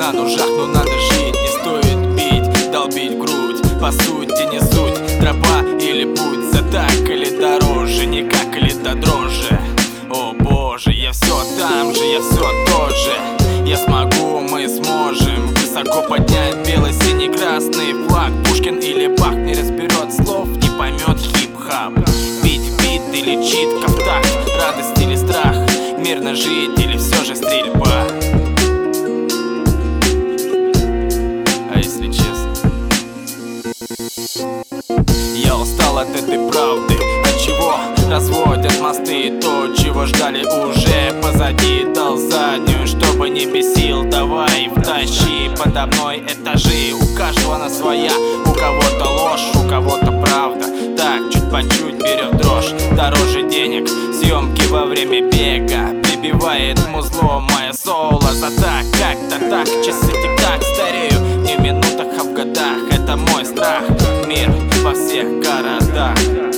на ножах, но надо жить. Не стоит бить, долбить грудь, по сути не суть. Тропа или путь, за так или дороже, никак или до дрожи. О боже, я все там же, я все тот же. Я смогу, мы сможем высоко поднять белый, синий, красный флаг. Пушкин или Бах не разберет слов, не поймет хип-хап. Бить бит или чит, кафтах, радость или страх, мирно жить или все же стрельба. А если честно, я устал от этой правды. От чего разводят мосты? То, чего ждали, уже позади. Дал заднюю, чтобы не бесил. Давай, втащи подо мной этажи. У каждого она своя, у кого-то ложь, у кого-то правда. Так, чуть по чуть берет дрожь. Дороже денег, съемки во время бега. Прибивает музло мое соло. За так, как-то так, часы тик-так. Старею не в минутах, а в годах. Это мой страх, мир во всех городах.